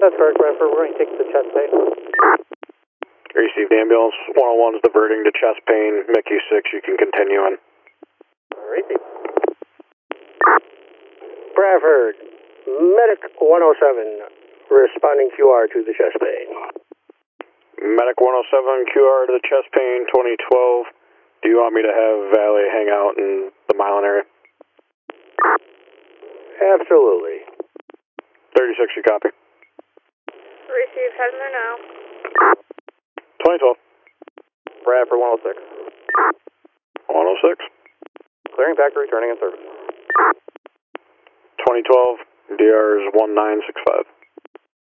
That's correct, Bradford. We're going to take the chest pain. Received ambulance. 101 is diverting to chest pain. Mickey 6, you can continue in. Alrighty. Bradford, Medic 107, responding QR to the chest pain. Medic 107, QR to the chest pain, 2012. Do you want me to have Valley hang out in the Milan area? Absolutely. 36, you copy. Receive, heading there now. 2012. Bradford 106. 106. Clearing back to returning in service. 2012, DR is 1965.